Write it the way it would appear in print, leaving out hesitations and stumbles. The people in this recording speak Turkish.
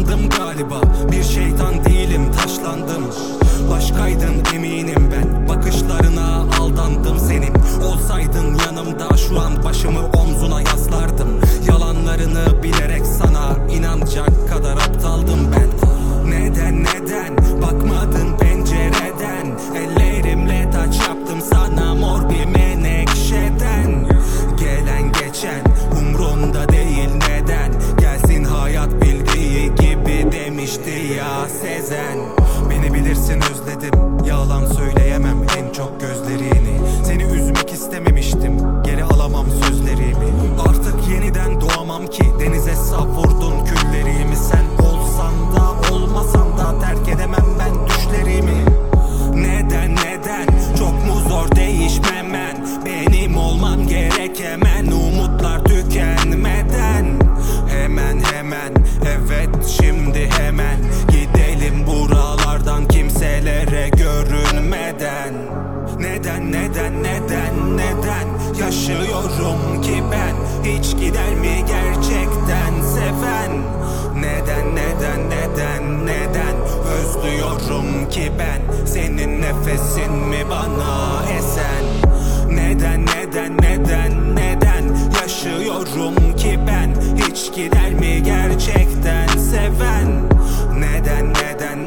Yaşlandım galiba, bir şeytan değilim, taşlandım. Başkaydın eminim ben, bakışlarına aldandım senin. Olsaydın yanımda şu an başımı omzuna yaslardım. Yalanlarını bilerek sana inanacak kadar aptaldım ben. Neden bakmadın pencereden? Ellerimle taç yaptım sana mor bir menekşeden. Gelen geçen umrumda değil neden? Gelsin hayat bildiği gibi demişti ya Sezen. Beni bilirsin özledim, yalan söyleyemem en çok gözlerini. Seni üzmek istememiştim, geri alamam sözlerimi. Artık yeniden doğamam ki, denize savurdun küllerimi. Sen olsan da olmasan da terk edemem ben düşlerimi. Neden çok mu zor değişmemen? Benim olman gerek hemen, umutlar tükenmeden. Hemen evet şimdi hemen gidelim buralardan, kimselere görünmeden. Neden yaşıyorum ki ben? Hiç gider mi gerçekten seven? Neden özlüyorum ki ben? Senin nefesin mi bana esen? Neden yaşıyorum ki ben? Hiç gider mi gerçekten seven? Neden